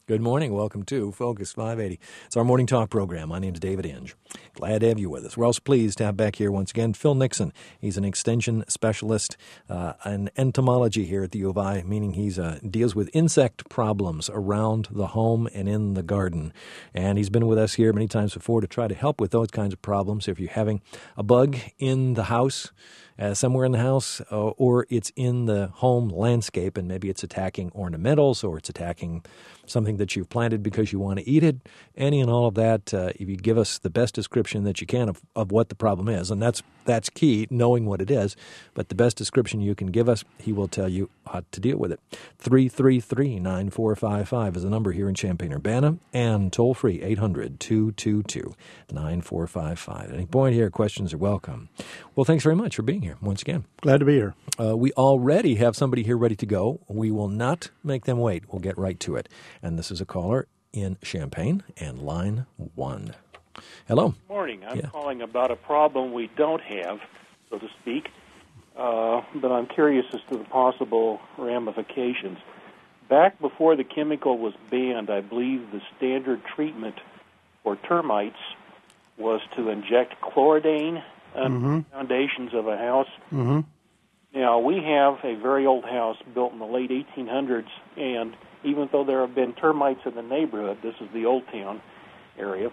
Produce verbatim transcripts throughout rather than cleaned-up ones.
Good morning. Welcome to Focus five eighty. It's our morning talk program. My name's David Inge. Glad to have you with us. We're also pleased to have back here once again Phil Nixon. He's an extension specialist uh, in entomology here at the U of I, meaning he uh, deals with insect problems around the home and in the garden. And he's been with us here many times before to try to help with those kinds of problems. If you're having a bug in the house, Uh, somewhere in the house, uh, or it's in the home landscape, and maybe it's attacking ornamentals, or it's attacking something that you've planted because you want to eat it, any and all of that, uh, if you give us the best description that you can of, of what the problem is, and that's that's key, knowing what it is, but the best description you can give us, he will tell you how to deal with it. three three three, nine four five five is the number here in Champaign-Urbana, and toll-free eight hundred, two two two, nine four five five. At any point here, questions are welcome. Well, thanks very much for being here once again. Glad to be here. Uh, we already have somebody here ready to go. We will not make them wait. We'll get right to it. And this is a caller in Champaign, and line one. Hello. Good morning. I'm yeah. calling about a problem we don't have, so to speak, uh, but I'm curious as to the possible ramifications. Back before the chemical was banned, I believe the standard treatment for termites was to inject chloridane on mm-hmm. foundations of a house. Mm-hmm. Now, we have a very old house built in the late eighteen hundreds, and even though there have been termites in the neighborhood, this is the Old Town area,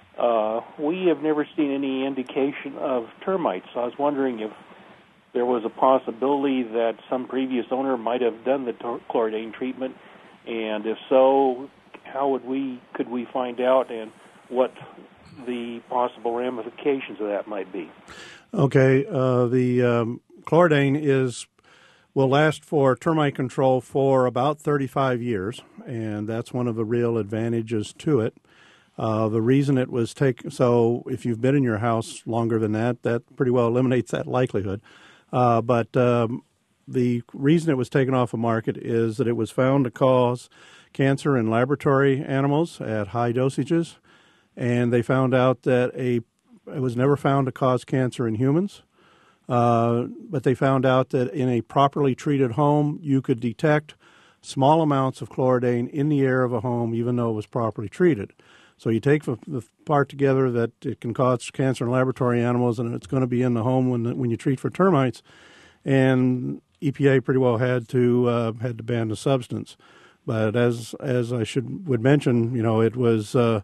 uh, we have never seen any indication of termites. So I was wondering if there was a possibility that some previous owner might have done the tor- chloridane treatment, and if so, how would we could we find out, and what the possible ramifications of that might be? Okay, uh, the um, chloridane is will last for termite control for about thirty-five years, and that's one of the real advantages to it. Uh, the reason it was taken, so if you've been in your house longer than that, that pretty well eliminates that likelihood. Uh, but um, the reason it was taken off the market is that it was found to cause cancer in laboratory animals at high dosages, and they found out that a it was never found to cause cancer in humans. Uh, but they found out that in a properly treated home, you could detect small amounts of chloridane in the air of a home, even though it was properly treated. So you take the, the part together that it can cause cancer in laboratory animals, and it's going to be in the home when when you treat for termites. And E P A pretty well had to uh, had to ban the substance. But as as I should would mention, you know, it was uh,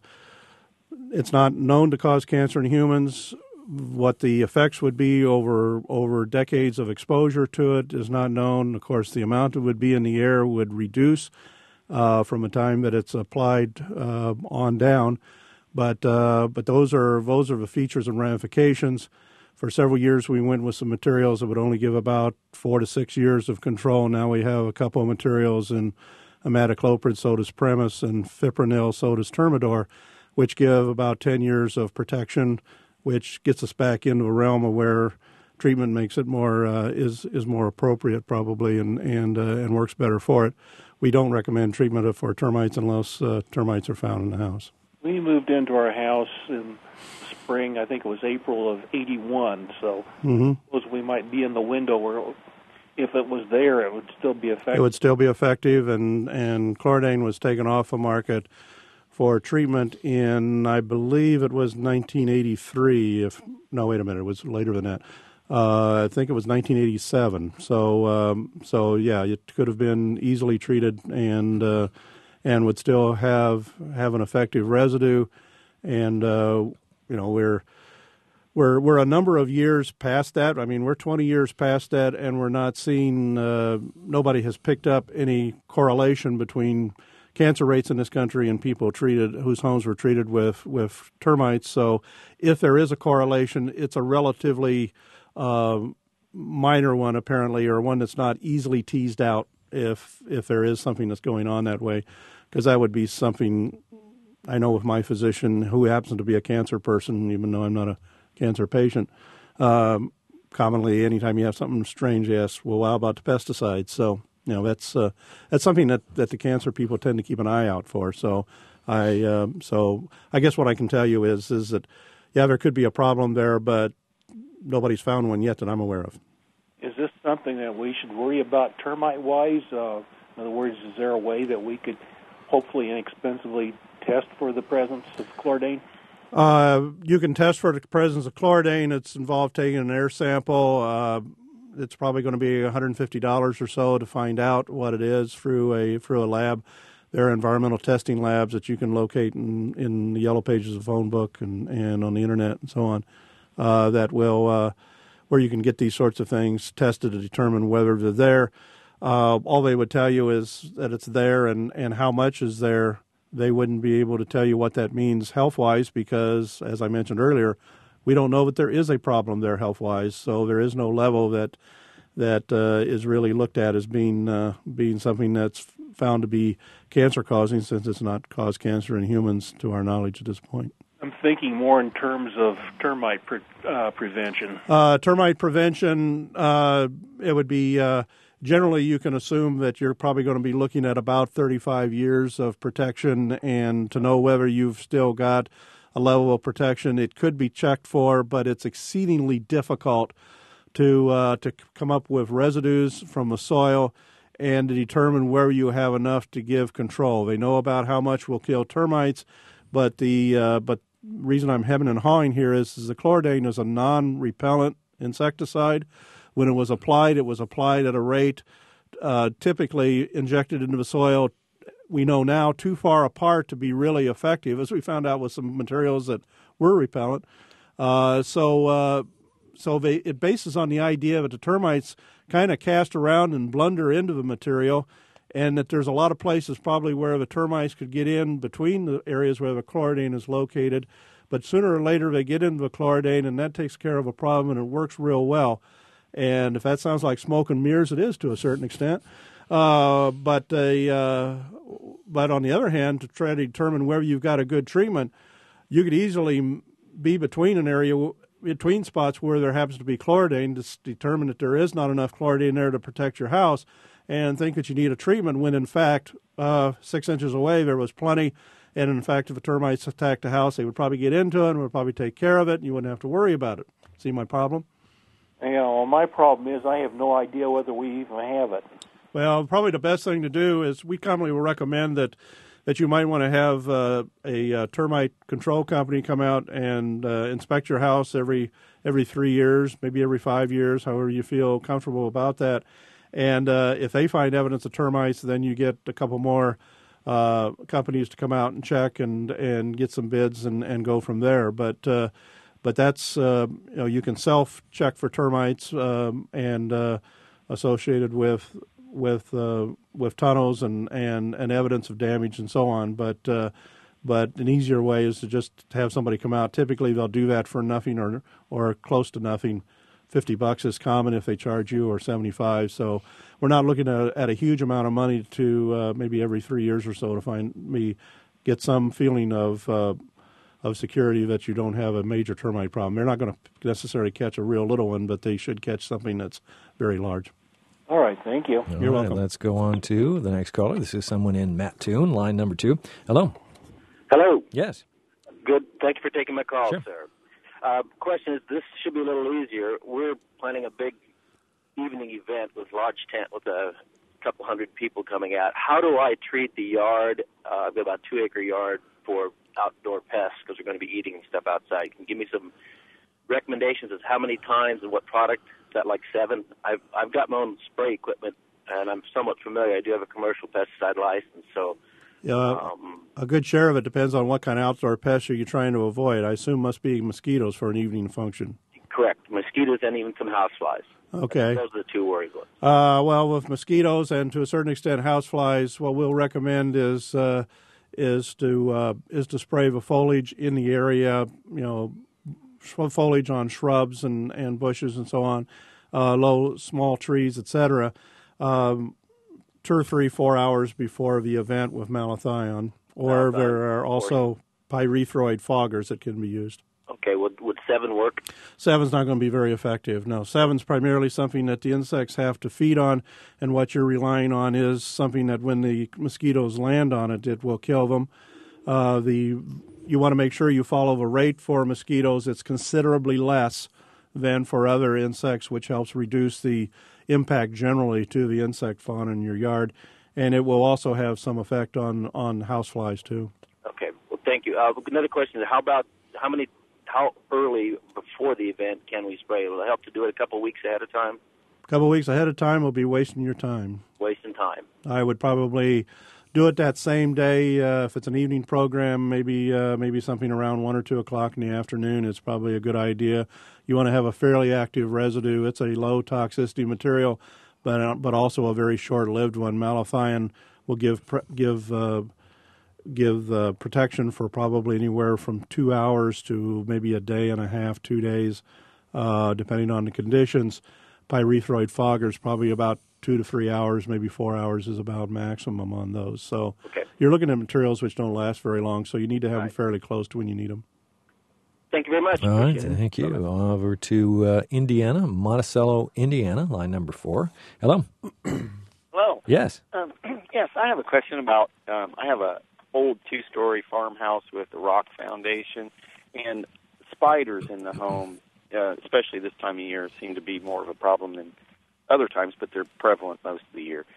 it's not known to cause cancer in humans. What the effects would be over over decades of exposure to it is not known. Of course, the amount it would be in the air would reduce uh, from the time that it's applied uh, on down. But uh, but those are those are the features and ramifications. For several years, we went with some materials that would only give about four to six years of control. Now we have a couple of materials in imidacloprid, Sodas Premis, and fipronil, Sodas Termidor, which give about ten years of protection, which gets us back into a realm of where treatment makes it more uh, is is more appropriate probably and and uh, and works better for it. We don't recommend treatment for termites unless uh, termites are found in the house. We moved into our house in spring, I think it was April of eighty-one, so mm-hmm. I suppose we might be in the window where if it was there, it would still be effective. It would still be effective, and, and chloridane was taken off the market for treatment in, I believe it was nineteen eighty-three. If no, wait a minute, it was later than that. Uh, I think it was nineteen eighty-seven. So, um, so yeah, it could have been easily treated and uh, and would still have have an effective residue. And uh, you know, we're we're we're a number of years past that. I mean, we're twenty years past that, and we're not seeing. Uh, nobody has picked up any correlation between cancer rates in this country and people treated whose homes were treated with, with termites. So if there is a correlation, it's a relatively uh, minor one, apparently, or one that's not easily teased out if if there is something that's going on that way, because that would be something I know with my physician, who happens to be a cancer person, even though I'm not a cancer patient. Um, commonly, anytime you have something strange, they ask, well, how about the pesticides? So You know, that's uh, that's something that, that the cancer people tend to keep an eye out for. So I uh, so I guess what I can tell you is is that yeah, there could be a problem there, but nobody's found one yet that I'm aware of. Is this something that we should worry about termite wise? Uh, in other words, is there a way that we could hopefully inexpensively test for the presence of chlordane? Uh, you can test for the presence of chlordane. It's involved taking an air sample. Uh, it's probably going to be one hundred fifty dollars or so to find out what it is through a through a lab. There are environmental testing labs that you can locate in, in the Yellow Pages of phone book and, and on the internet and so on, uh, that will uh, where you can get these sorts of things tested to determine whether they're there. Uh, all they would tell you is that it's there, and, and how much is there. They wouldn't be able to tell you what that means health-wise because, as I mentioned earlier, we don't know that there is a problem there health-wise. So there is no level that that uh, is really looked at as being uh, being something that's found to be cancer-causing, since it's not caused cancer in humans to our knowledge at this point. I'm thinking more in terms of termite pre- uh, prevention. Uh, termite prevention, uh, it would be... Uh, Generally, you can assume that you're probably going to be looking at about thirty-five years of protection, and to know whether you've still got a level of protection, it could be checked for, but it's exceedingly difficult to uh, to come up with residues from the soil and to determine where you have enough to give control. They know about how much will kill termites, but the uh, but reason I'm hemming and hawing here is, is the chlordane is a non-repellent insecticide. When it was applied, it was applied at a rate uh, typically injected into the soil, we know now, too far apart to be really effective, as we found out with some materials that were repellent. Uh, so uh, so they, it bases on the idea that the termites kind of cast around and blunder into the material, and that there's a lot of places probably where the termites could get in between the areas where the chlordane is located. But sooner or later they get into the chlordane, and that takes care of a problem, and it works real well. And if that sounds like smoke and mirrors, it is to a certain extent. Uh, but a, uh, but on the other hand, to try to determine where you've got a good treatment, you could easily be between an area, between spots where there happens to be chlordane, to determine that there is not enough chlordane there to protect your house, and think that you need a treatment when, in fact, uh, six inches away there was plenty. And, in fact, if the termites attacked the house, they would probably get into it and would probably take care of it, and you wouldn't have to worry about it. See my problem? You know, my problem is I have no idea whether we even have it. Well, probably the best thing to do is we commonly will recommend that, that you might want to have uh, a uh, termite control company come out and uh, inspect your house every every three years, maybe every five years, however you feel comfortable about that. And uh, if they find evidence of termites, then you get a couple more uh, companies to come out and check and, and get some bids and, and go from there. But uh, But that's, uh, you know, you can self-check for termites um, and uh, associated with with uh, with tunnels and, and, and evidence of damage and so on. But uh, but an easier way is to just have somebody come out. Typically, they'll do that for nothing or or close to nothing. Fifty bucks is common if they charge you, or seventy-five. So we're not looking at, at a huge amount of money to uh, maybe every three years or so to find me get some feeling of. Uh, of security that you don't have a major termite problem. They're not going to necessarily catch a real little one, but they should catch something that's very large. All right, thank you. All You're right, welcome. Let's go on to the next caller. This is someone in Mattoon, line number two. Hello. Hello. Yes. Good. Thank you for taking my call, Sure. sir. Uh, question is, this should be a little easier. We're planning a big evening event with large tent with a couple hundred people coming out. How do I treat the yard? Uh, I've got about a two-acre yard for outdoor pests because we're going to be eating stuff outside. Can you give me some recommendations as how many times and what product? Is that like seven? I've I've got my own spray equipment, and I'm somewhat familiar. I do have a commercial pesticide license, so Uh, um, a good share of it depends on what kind of outdoor pests are you trying to avoid. I assume must be mosquitoes for an evening function. correct. Mosquitoes and even some houseflies. Okay. Those are the two worries. Uh, well, with mosquitoes and to a certain extent houseflies, what we'll recommend is uh, is to uh, is to spray the foliage in the area. You know, foliage on shrubs and, and bushes and so on, uh, low small trees, et cetera. Um, two or three, four hours before the event with malathion, or Malathion, there are also pyrethroid foggers that can be used. Okay, would would seven work? Seven's not going to be very effective. No, seven's primarily something that the insects have to feed on, and what you're relying on is something that when the mosquitoes land on it, it will kill them. Uh, the you want to make sure you follow the rate for mosquitoes. It's considerably less than for other insects, which helps reduce the impact generally to the insect fauna in your yard. and it will also have some effect on, on houseflies too. Okay. Well, thank you. Uh, another question is, how about how many, how early before the event can we spray? Will it help to do it a couple of weeks ahead of time? A couple of weeks ahead of time will be wasting your time. Wasting time. I would probably do it that same day. Uh, if it's an evening program, maybe uh, maybe something around one or two o'clock in the afternoon. It's probably a good idea. You want to have a fairly active residue. It's a low toxicity material, but uh, but also a very short-lived one. Malathion will give give uh, give uh, protection for probably anywhere from two hours to maybe a day and a half, two days, uh, depending on the conditions. Pyrethroid foggers probably about two to three hours, maybe four hours is about maximum on those. So okay. You're looking at materials which don't last very long, so you need to have right. them fairly close to when you need them. Thank you very much. All right, Appreciate thank it. you. Bye-bye. Over to uh, Indiana, Monticello, Indiana, line number four. Hello. Hello. Yes. Um, yes, I have a question about, um, I have a old two-story farmhouse with a rock foundation, and spiders in the home, uh, especially this time of year, seem to be more of a problem than other times, but they're prevalent most of the year.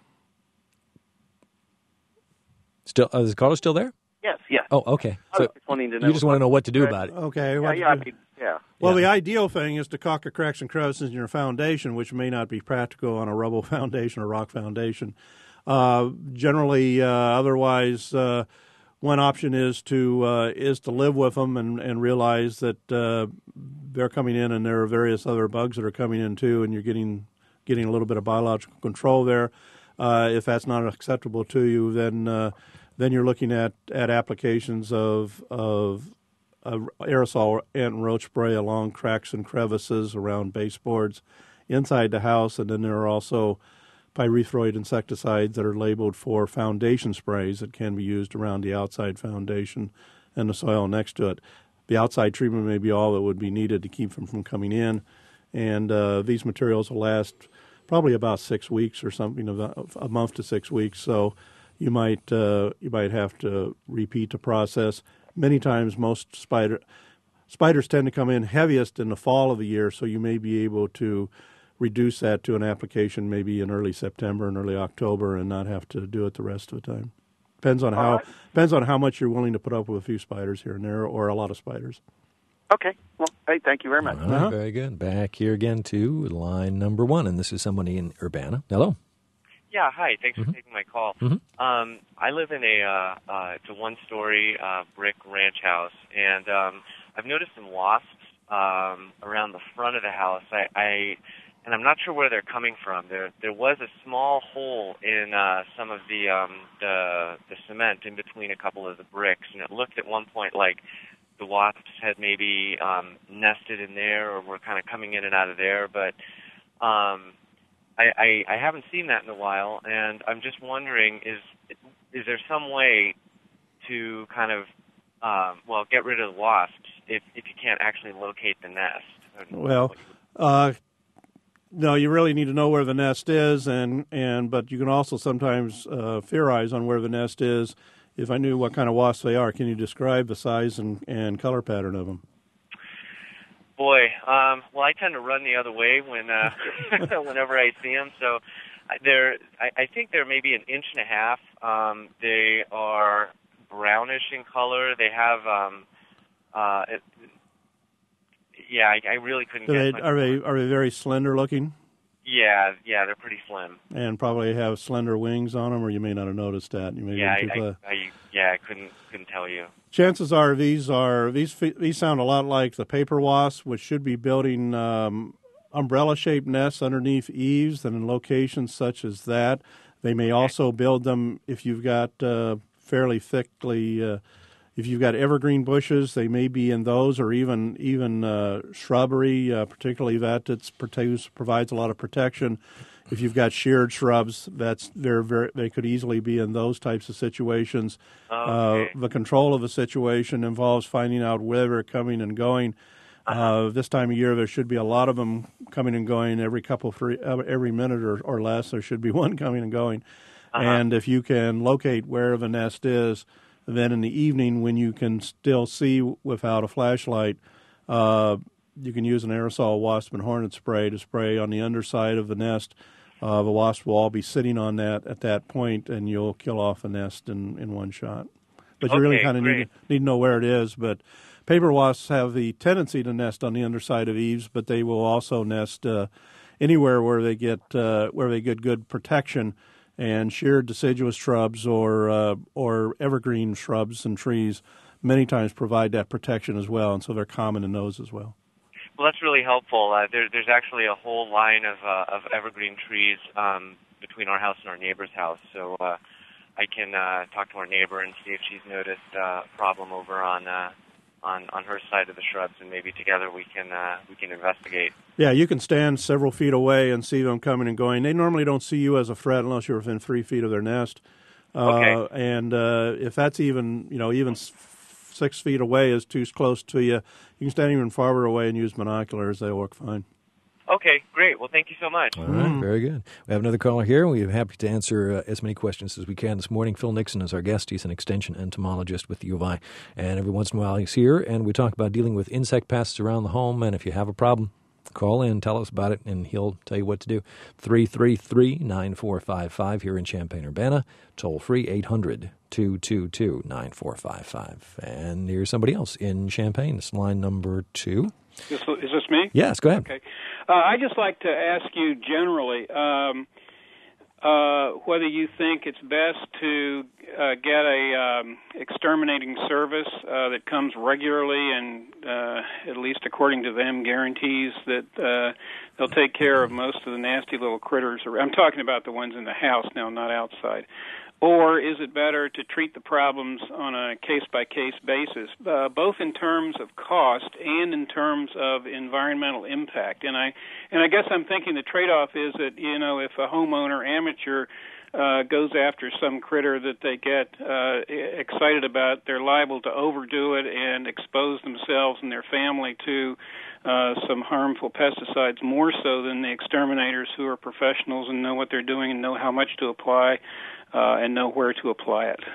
Still, uh, is the caller still there? Yes, yes. Oh, okay. I So was just wanting to know. you just want to know what to do about it. Okay. Yeah, what yeah, I to do? could, yeah. Well, Yeah. the ideal thing is to caulk the cracks and crevices in your foundation, which may not be practical on a rubble foundation or rock foundation. Uh, generally, uh, otherwise, uh, one option is to uh, is to live with them and, and realize that uh, they're coming in, and there are various other bugs that are coming in too, and you're getting getting a little bit of biological control there. Uh, if that's not acceptable to you, then uh, then you're looking at, at applications of of uh, aerosol ant and roach spray along cracks and crevices around baseboards inside the house, and then there are also pyrethroid insecticides that are labeled for foundation sprays that can be used around the outside foundation and the soil next to it. The outside treatment may be all that would be needed to keep them from coming in, and uh, these materials will last probably about six weeks or something, of a month to six weeks. So you might uh, you might have to repeat the process. Many times, most spider spiders tend to come in heaviest in the fall of the year, so you may be able to reduce that to an application maybe in early September and early October, and not have to do it the rest of the time. Depends on how right. depends on how much you're willing to put up with a few spiders here and there, or a lot of spiders. Okay. Well, hey, thank you very much. All right, Uh-huh. very good. Back here again to line number one, and this is somebody in Urbana. Hello. Yeah, hi. Thanks Mm-hmm. for taking my call. Mm-hmm. Um, I live in a uh, uh, it's a one-story uh, brick ranch house, and um, I've noticed some wasps um, around the front of the house. I, I and I'm not sure where they're coming from. There there was a small hole in uh, some of the um, the the cement in between a couple of the bricks, and it looked at one point like the wasps had maybe um, nested in there or were kind of coming in and out of there, but um, I, I, I haven't seen that in a while, and I'm just wondering, is is there some way to kind of, um, well, get rid of the wasps if, if you can't actually locate the nest? Well, uh, no, you really need to know where the nest is, and, and but you can also sometimes uh, theorize on where the nest is. If I knew what kind of wasps they are, can you describe the size and, and color pattern of them? Boy, um, well, I tend to run the other way when uh, whenever I see them. So they're, I, I think they're maybe an inch and a half. Um, they are brownish in color. They have, um, uh, it, yeah, I, I really couldn't Do get they, much are they more. are they very slender looking, Yeah, yeah, they're pretty slim. and probably have slender wings on them, or you may not have noticed that. You may Yeah, be too I, close. I, I, yeah, I couldn't couldn't tell you. Chances are these are these fe- these sound a lot like the paper wasp, which should be building um, umbrella-shaped nests underneath eaves and in locations such as that. They may also build them if you've got uh, fairly thickly, uh, if you've got evergreen bushes. They may be in those, or even even uh, shrubbery, uh, particularly that that's produce, provides a lot of protection. If you've got sheared shrubs, that's they're very they could easily be in those types of situations. Okay. Uh, the control of a situation involves finding out where they're coming and going. Uh, this time of year, there should be a lot of them coming and going every couple, three, every minute or, or less. There should be one coming and going. Uh-huh. And if you can locate where the nest is, then in the evening, when you can still see without a flashlight, uh, you can use an aerosol wasp and hornet spray to spray on the underside of the nest Uh, the wasps will all be sitting on that at that point, and you'll kill off a nest in, in one shot. But you Okay, really kind of great. need, need to know where it is. But paper wasps have the tendency to nest on the underside of eaves, but they will also nest uh, anywhere where they get uh, where they get good protection. And sheared deciduous shrubs or uh, or evergreen shrubs and trees many times provide that protection as well, and so they're common in those as well. Well, that's really helpful. Uh, there, there's actually a whole line of uh, of evergreen trees um, between our house and our neighbor's house. So uh, I can uh, talk to our neighbor and see if she's noticed uh, a problem over on uh, on on her side of the shrubs, and maybe together we can uh, we can investigate. Yeah, you can stand several feet away and see them coming and going. They normally don't see you as a threat unless you're within three feet of their nest. Uh, Okay. And uh, if that's even you know even six feet away is too close to you, you can stand even farther away and use binoculars. They work fine. Okay, great. Well, thank you so much. All right, very good. We have another caller here. We're happy to answer uh, as many questions as we can this morning. Phil Nixon is our guest. He's an extension entomologist with the U of I, and every once in a while he's here, and we talk about dealing with insect pests around the home, and if you have a problem, call in, tell us about it, and he'll tell you what to do. three three three, nine four five five here in Champaign-Urbana, toll-free eight hundred, two two two, nine four five five. And here's somebody else in Champaign. It's line number two. Is, is this me? Yes, go ahead. Okay. Uh, I'd just like to ask you generally um, uh, whether you think it's best to uh, get a um, exterminating service uh, that comes regularly and, uh, at least according to them, guarantees that uh, they'll take care of most of the nasty little critters. I'm talking about the ones in the house now, not outside. Or is it better to treat the problems on a case-by-case basis, uh, both in terms of cost and in terms of environmental impact? And I, and I guess I'm thinking the trade-off is that, you know, if a homeowner amateur uh, goes after some critter that they get uh, excited about, they're liable to overdo it and expose themselves and their family to uh, some harmful pesticides more so than the exterminators who are professionals and know what they're doing and know how much to apply. Uh, and know where to apply it.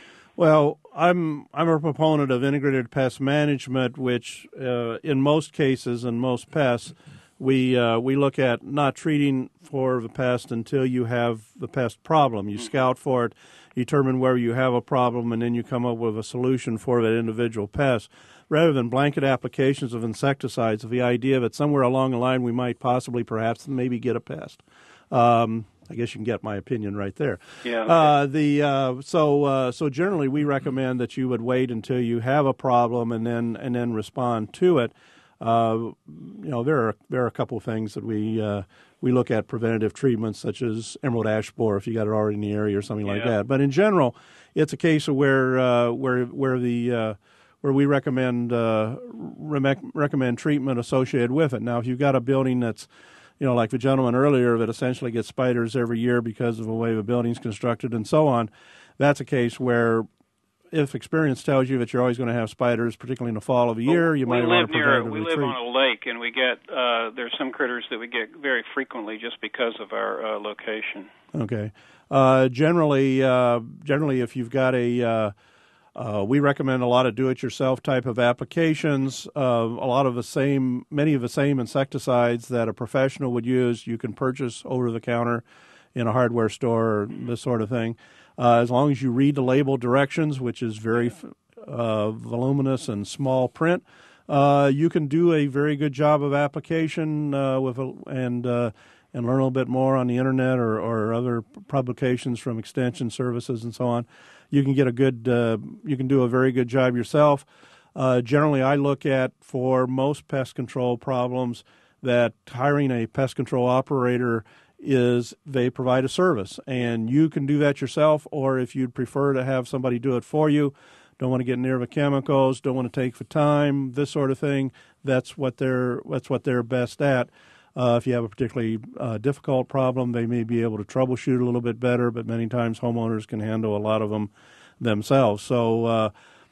Well, I'm I'm a proponent of integrated pest management, which uh, in most cases and most pests, we uh, we look at not treating for the pest until you have the pest problem. You mm-hmm. scout for it, determine where you have a problem, and then you come up with a solution for that individual pest. Rather than blanket applications of insecticides, of the idea that somewhere along the line we might possibly perhaps maybe get a pest. Um, I guess you can get my opinion right there. Yeah. Okay. Uh, the uh, so uh, so generally we recommend that you would wait until you have a problem and then and then respond to it. Uh, you know there are there are a couple of things that we uh, we look at preventative treatments such as emerald ash borer if you got it already in the area or something yeah. like that. But in general, it's a case of where uh, where where the uh, where we recommend uh, re- recommend treatment associated with it. Now, if you've got a building that's you know, like the gentleman earlier that essentially gets spiders every year because of the way the building's constructed and so on, that's a case where if experience tells you that you're always going to have spiders, particularly in the fall of the year, you we might live want to near, prevent a We retreat. live on a lake, and we get uh, there's some critters that we get very frequently just because of our uh, location. Okay. Uh, generally, uh, generally, if you've got a uh, Uh, we recommend a lot of do-it-yourself type of applications. Uh, a lot of the same, many of the same insecticides that a professional would use, you can purchase over the counter in a hardware store or this sort of thing. Uh, as long as you read the label directions, which is very uh, voluminous and small print, uh, you can do a very good job of application uh, with a, and uh, and learn a little bit more on the internet or, or other publications from extension services and so on. You can get a good, uh, you can do a very good job yourself. Uh, generally, I look at for most pest control problems that hiring a pest control operator is they provide a service, and you can do that yourself. Or if you'd prefer to have somebody do it for you, don't want to get near the chemicals, don't want to take the time, this sort of thing. That's what they're that's what they're best at. Uh, if you have a particularly uh, difficult problem, they may be able to troubleshoot a little bit better, but many times homeowners can handle a lot of them themselves. So, uh,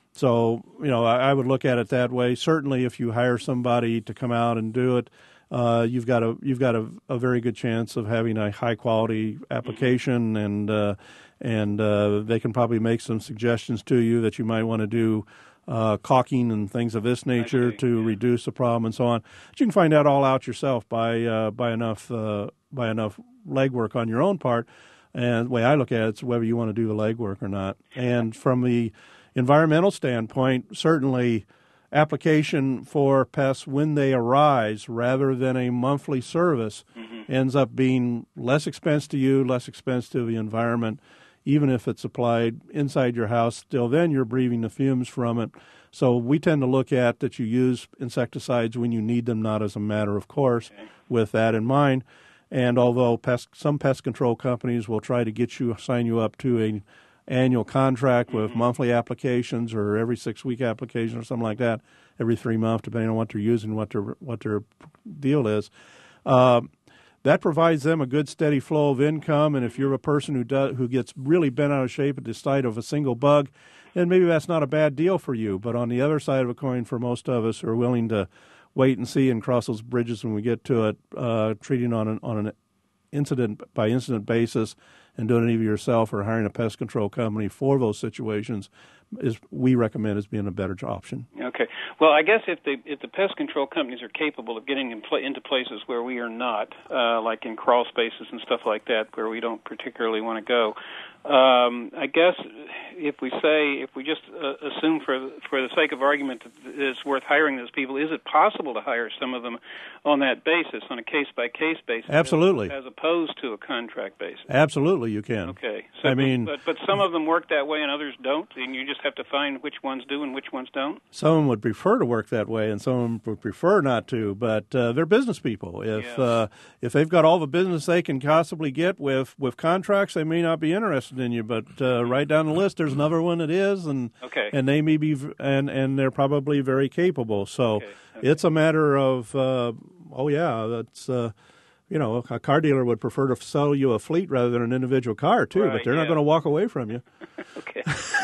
so you know, I, I would look at it that way. Certainly, if you hire somebody to come out and do it, uh, you've got a you've got a, a very good chance of having a high quality application, and uh, and uh, they can probably make some suggestions to you that you might want to do. Uh, caulking and things of this nature see, to yeah. reduce the problem and so on. But you can find that all out yourself by uh, by enough uh, by enough legwork on your own part. And the way I look at it, it's whether you want to do the legwork or not. And from the environmental standpoint, certainly application for pests when they arise rather than a monthly service mm-hmm. ends up being less expense to you, less expense to the environment. Even if it's applied inside your house, still then you're breathing the fumes from it. So we tend to look at that you use insecticides when you need them, not as a matter of course, okay. with that in mind. And although pest, some pest control companies will try to get you, sign you up to a annual contract with mm-hmm. monthly applications or every six-week application or something like that, every three months, depending on what they're using, what their what their deal is. Uh, that provides them a good steady flow of income, and if you're a person who does who gets really bent out of shape at the sight of a single bug, then maybe that's not a bad deal for you. But on the other side of a coin, for most of us who are willing to wait and see and cross those bridges when we get to it, uh, treating on an on an incident by incident basis and doing it either yourself or hiring a pest control company for those situations is we recommend as being a better option. Okay. Well, I guess if the if the pest control companies are capable of getting in pl- into places where we are not, uh, like in crawl spaces and stuff like that, where we don't particularly want to go, um, I guess if we say, if we just uh, assume for for the sake of argument that it's worth hiring those people, is it possible to hire some of them on that basis, on a case-by-case basis? Absolutely. As, as opposed to a contract basis? Absolutely, you can. Okay. So, I mean, but, but some of them work that way and others don't, and you just have to find which ones do and which ones don't? Some would prefer to work that way, and some would prefer not to, but uh, they're business people. If yes. uh, if they've got all the business they can possibly get with, with contracts, they may not be interested in you, but uh, right down the list, there's another one that is, and okay. and they may be, and, and they're probably very capable. So okay. Okay. it's a matter of, uh, oh, yeah, that's... Uh, You know, a car dealer would prefer to sell you a fleet rather than an individual car, too, right, but they're yeah. not going to walk away from you. Okay.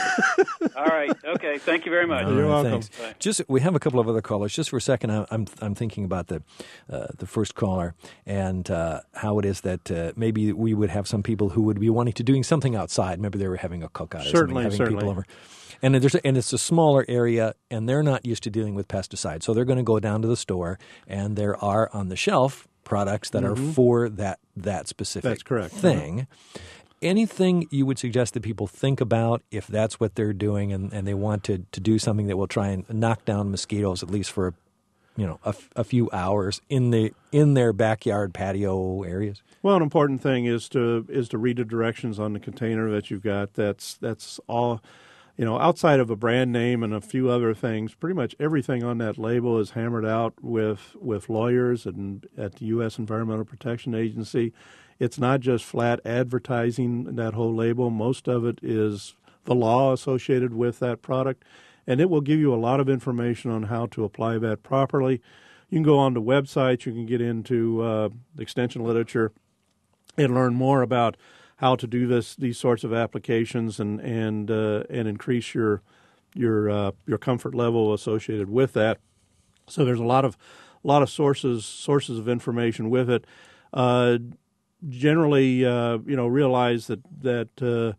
All right. Okay. Thank you very much. You're right, welcome. Thanks. Just we have a couple of other callers. Just for a second, I, I'm I'm thinking about the uh, the first caller and uh, how it is that uh, maybe we would have some people who would be wanting to doing something outside. Maybe they were having a cookout or certainly, something, having certainly. people over. And there's a, and it's a smaller area, and they're not used to dealing with pesticides, so they're going to go down to the store, and there are on the shelf products that mm-hmm. are for that that specific that's correct. thing. Mm-hmm. Anything you would suggest that people think about if that's what they're doing and, and they want to, to do something that will try and knock down mosquitoes at least for, you know, a, a few hours in the in their backyard patio areas? Well, an important thing is to is to read the directions on the container that you've got. That's that's all. You know, outside of a brand name and a few other things, pretty much everything on that label is hammered out with, with lawyers and at the U S Environmental Protection Agency. It's not just flat advertising, that whole label. Most of it is the law associated with that product, and it will give you a lot of information on how to apply that properly. You can go on to websites. You can get into uh, extension literature and learn more about how to do this, these sorts of applications, and and uh, and increase your your uh, your comfort level associated with that. So there's a lot of a lot of sources sources of information with it. Uh, generally, uh, you know, realize that that uh,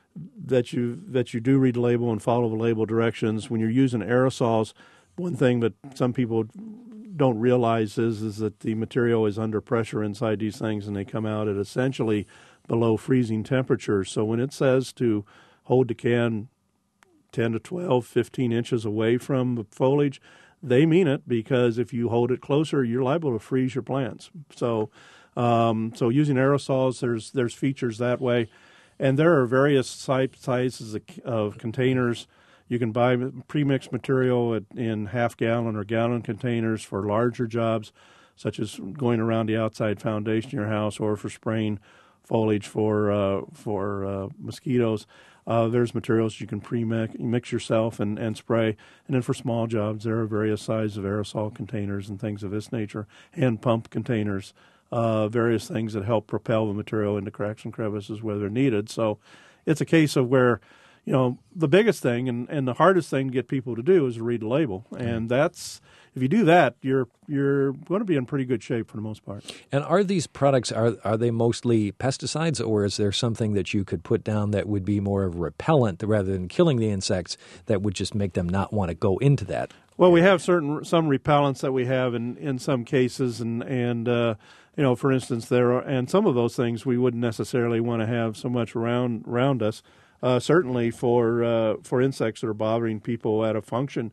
that you that you do read the label and follow the label directions when you're using aerosols. One thing that some people don't realize is is that the material is under pressure inside these things, and they come out at essentially below freezing temperatures. So when it says to hold the can ten to twelve, fifteen inches away from the foliage, they mean it, because if you hold it closer, you're liable to freeze your plants. So um, so using aerosols, there's there's features that way. And there are various sizes of, of containers. You can buy pre-mixed material in half-gallon or gallon containers for larger jobs, such as going around the outside foundation of your house or for spraying foliage for uh, for uh, mosquitoes. Uh, there's materials you can pre-mix mix yourself and, and spray. And then for small jobs, there are various sizes of aerosol containers and things of this nature, hand pump containers, uh, various things that help propel the material into cracks and crevices where they're needed. So it's a case of where, you know, the biggest thing and, and the hardest thing to get people to do is to read the label. And that's, if you do that, you're you're going to be in pretty good shape for the most part. And are these products, are are they mostly pesticides, or is there something that you could put down that would be more of a repellent rather than killing the insects that would just make them not want to go into that? Well, we have certain some repellents that we have in, in some cases, and and uh, you know, for instance, there are, and some of those things we wouldn't necessarily want to have so much around around us. Uh, certainly for uh, for insects that are bothering people at a function,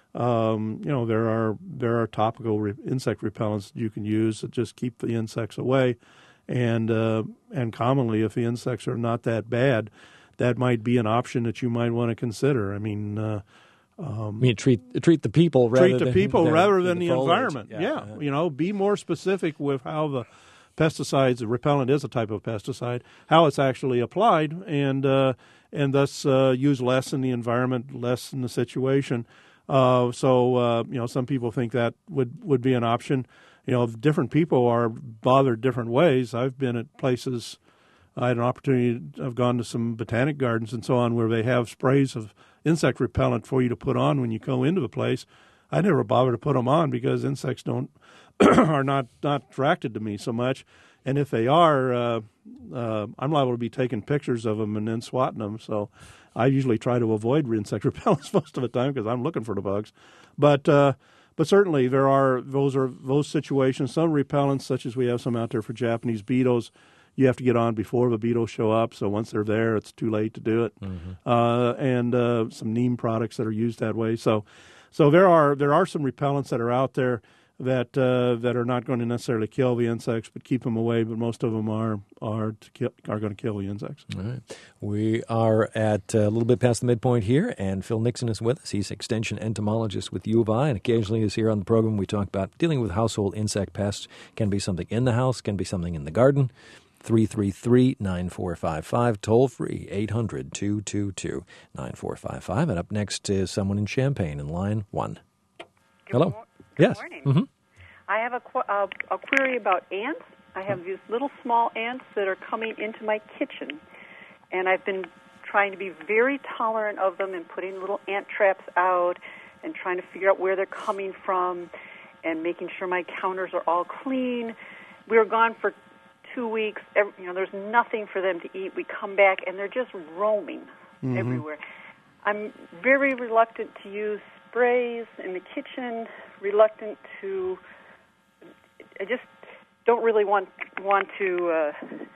um, you know, there are there are topical re- insect repellents that you can use that just keep the insects away, and uh, and commonly, if the insects are not that bad, that might be an option that you might want to consider. I mean. Uh, Um, I mean, treat treat the people rather treat the than, people than, rather than the, the foliage. environment. Yeah, yeah. yeah, you know, be more specific with how the pesticides, the repellent is a type of pesticide, how it's actually applied, and uh, and thus uh, use less in the environment, less in the situation. Uh, so uh, you know, some people think that would would be an option. You know, different people are bothered different ways. I've been at places. I had an opportunity. I've gone to some botanic gardens and so on where they have sprays of insect repellent for you to put on when you go into a place. I never bother to put them on because insects don't are not not attracted to me so much, and if they are, uh, uh, I'm liable to be taking pictures of them and then swatting them. So I usually try to avoid insect repellents most of the time because I'm looking for the bugs. But uh, but certainly there are those are those situations. Some repellents, such as we have some out there for Japanese beetles. You have to get on before the beetles show up, so once they're there, it's too late to do it. Mm-hmm. Uh, and uh, some neem products that are used that way. So, so there are there are some repellents that are out there that uh, that are not going to necessarily kill the insects, but keep them away. But most of them are are to kill, are going to kill the insects. All right. We are at a little bit past the midpoint here, and Phil Nixon is with us. He's extension entomologist with U of I, and occasionally is here on the program. We talk about dealing with household insect pests. Can be something in the house, can be something in the garden. three three three, nine four five five, toll free, eight hundred, two two two, nine four five five. And up next is someone in Champaign in line one. Good Hello. Mo- good yes. morning. Mm-hmm. I have a, qu- uh, a query about ants. I have these little small ants that are coming into my kitchen, and I've been trying to be very tolerant of them and putting little ant traps out and trying to figure out where they're coming from and making sure my counters are all clean. We were gone for two weeks. Every, you know, there's nothing for them to eat. We come back, and they're just roaming mm-hmm. everywhere. I'm very reluctant to use sprays in the kitchen, reluctant to... I just don't really want want to uh,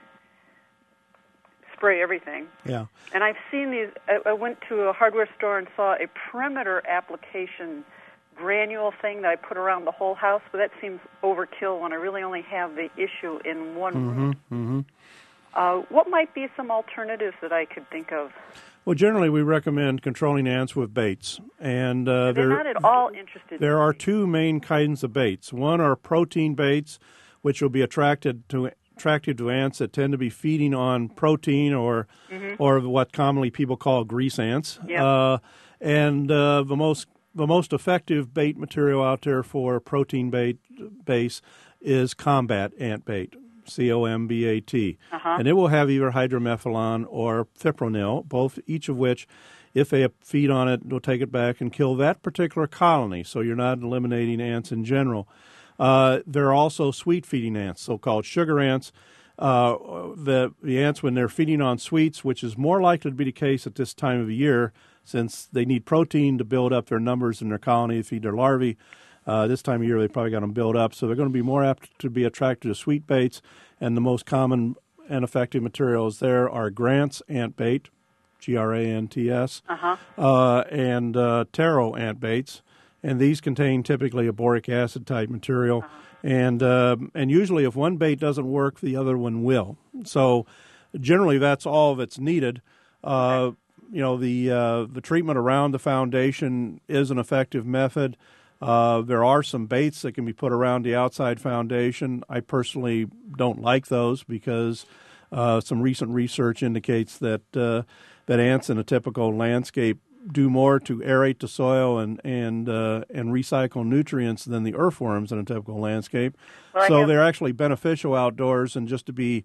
spray everything. Yeah. And I've seen these... I, I went to a hardware store and saw a perimeter application granule thing that I put around the whole house, but that seems overkill when I really only have the issue in one mm-hmm, room. Mm-hmm. Uh, what might be some alternatives that I could think of? Well, generally we recommend controlling ants with baits. And uh, They're not at all interested. There in are me. two main kinds of baits. One are protein baits, which will be attracted to attracted to ants that tend to be feeding on protein or mm-hmm. or what commonly people call grease ants. Yep. Uh, and uh, the most The most effective bait material out there for protein bait base is combat ant bait, C O M B A T. Uh-huh. And it will have either hydromethalon or fipronil, both each of which, if they feed on it, will take it back and kill that particular colony, so you're not eliminating ants in general. Uh, there are also sweet-feeding ants, so-called sugar ants. Uh, the, the ants, when they're feeding on sweets, which is more likely to be the case at this time of the year, since they need protein to build up their numbers in their colony to feed their larvae. Uh, this time of year, they probably got them built up, so they're going to be more apt to be attracted to sweet baits, and the most common and effective materials there are Grant's ant bait, G R A N T S, uh-huh. uh, and uh, taro ant baits, and these contain typically a boric acid type material, uh-huh. and uh, and usually if one bait doesn't work, the other one will. So generally, that's all that's needed. Uh, okay. You know, the uh, the treatment around the foundation is an effective method. Uh, there are some baits that can be put around the outside foundation. I personally don't like those because uh, some recent research indicates that uh, that ants in a typical landscape do more to aerate the soil and and uh, and recycle nutrients than the earthworms in a typical landscape. Well, so have... they're actually beneficial outdoors, and just to be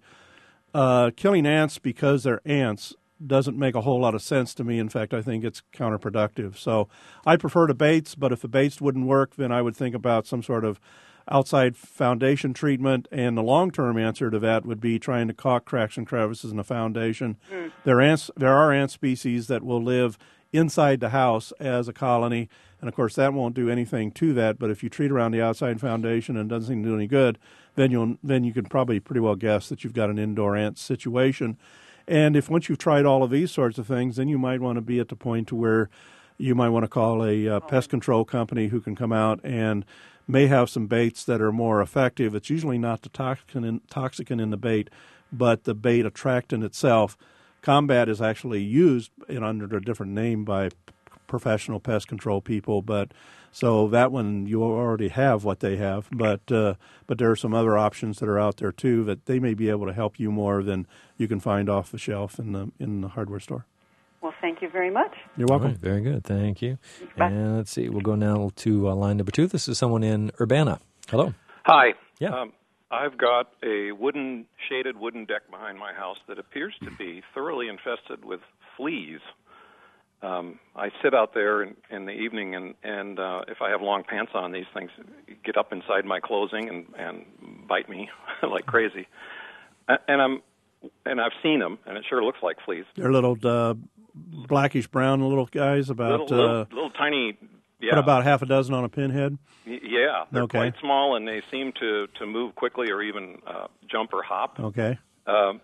uh, killing ants because they're ants doesn't make a whole lot of sense to me. In fact, I think it's counterproductive. So I prefer the baits, but if the baits wouldn't work, then I would think about some sort of outside foundation treatment, and the long-term answer to that would be trying to caulk cracks and crevices in the foundation. Mm. There, are ants, there are ant species that will live inside the house as a colony, And, of course, that won't do anything to that. But if you treat around the outside foundation and it doesn't seem to do any good, then you'll then you can probably pretty well guess that you've got an indoor ant situation. And if once you've tried all of these sorts of things, then you might want to be at the point to where you might want to call a uh, pest control company who can come out and may have some baits that are more effective. It's usually not the toxin, toxicant in the bait, but the bait attractant itself. Combat is actually used in, under a different name by p- professional pest control people, but so that one you already have what they have. But uh, but there are some other options that are out there too that they may be able to help you more than you can find off the shelf in the in the hardware store. Well, thank you very much. You're welcome. Right, very good. Thank you. Bye. And let's see. We'll go now to uh, line number two. This is someone in Urbana. Hello. Hi. Yeah. Um, I've got a wooden, shaded wooden deck behind my house that appears to be thoroughly infested with fleas. Um, I sit out there in, in the evening, and, and uh, if I have long pants on, these things get up inside my clothing and, and bite me like crazy. And I'm and I've seen them, and it sure looks like fleas. They're little uh, blackish brown little guys, about little, little, uh, little tiny. Yeah. Put about half a dozen on a pinhead. Y- yeah, they're Okay. quite small, and they seem to, to move quickly or even uh, jump or hop. Okay. Um,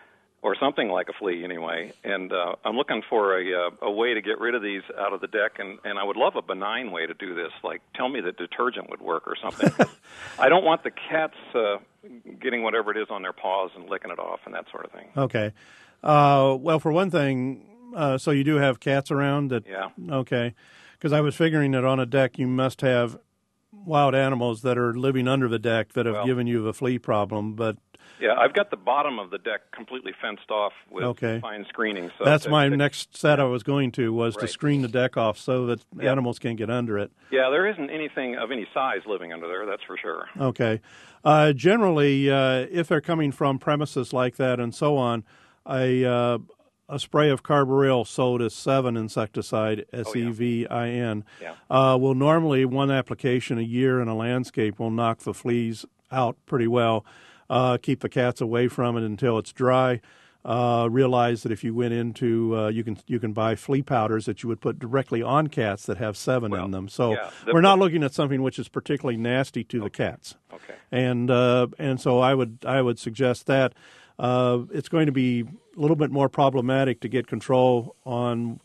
or something like a flea, anyway. And uh, I'm looking for a, uh, a way to get rid of these out of the deck, and, and I would love a benign way to do this. Like, tell me that detergent would work or something. I don't want the cats uh, getting whatever it is on their paws and licking it off and that sort of thing. Okay. Uh, well, for one thing, uh, so you do have cats around? That, Yeah. Okay. Because I was figuring that on a deck you must have wild animals that are living under the deck that have Well, given you the flea problem, but Yeah, I've got the bottom of the deck completely fenced off with Okay. fine screening. So that's that- my that- next set I was going to, was to Right. screen the deck off so that Yeah. animals can't get under it. Yeah, there isn't anything of any size living under there, that's for sure. Okay. Uh, generally, uh, if they're coming from premises like that and so on, a uh, a spray of carbaryl Soda seven insecticide, S E V I N, Yeah. uh, will normally, one application a year in a landscape will knock the fleas out pretty well, uh, keep the cats away from it until it's dry. Uh, realize that if you went into, uh, you can you can buy flea powders that you would put directly on cats that have seven Well, in them. So yeah, the- we're not looking at something which is particularly nasty to the cats. Okay. And uh, and so I would I would suggest that uh, it's going to be a little bit more problematic to get control on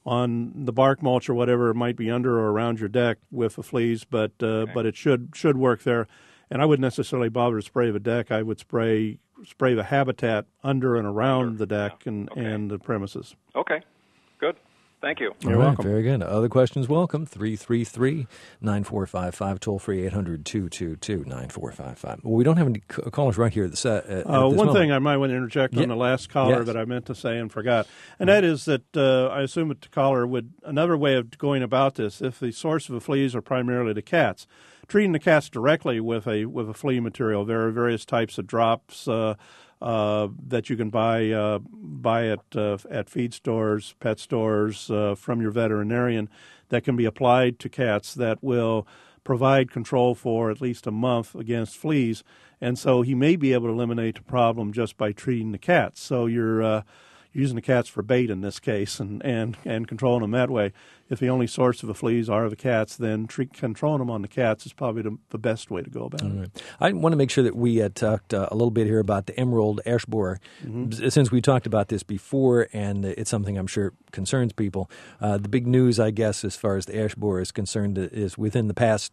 on the bark mulch or whatever it might be under or around your deck with the fleas, but uh, Okay. but it should should work there. And I wouldn't necessarily bother to spray the deck. I would spray spray the habitat under and around Under, the deck yeah. and, Okay. and the premises. Okay, good. Thank you. You're All right, welcome. Very good. Other questions, welcome. three three three, nine four five five, toll free eight hundred, two two two, nine four five five. Well, we don't have any c- callers right here at the set. At, Uh, at this one moment. thing I might want to interject Yeah. on the last caller Yes. that I meant to say and forgot, and that is that uh, I assume that the caller would, another way of going about this, if the source of the fleas are primarily the cats, treating the cats directly with a with a flea material. There are various types of drops uh, uh, that you can buy uh, buy at uh, at feed stores, pet stores, uh, from your veterinarian that can be applied to cats that will provide control for at least a month against fleas. And so he may be able to eliminate the problem just by treating the cats. So you're uh, using the cats for bait in this case and, and, and controlling them that way. If the only source of the fleas are the cats, then treat, controlling them on the cats is probably the, the best way to go about it. All right. I want to make sure that we uh, talked uh, a little bit here about the emerald ash borer. Mm-hmm. S- Since we talked about this before, and it's something I'm sure concerns people, uh, the big news, I guess, as far as the ash borer is concerned, is within the past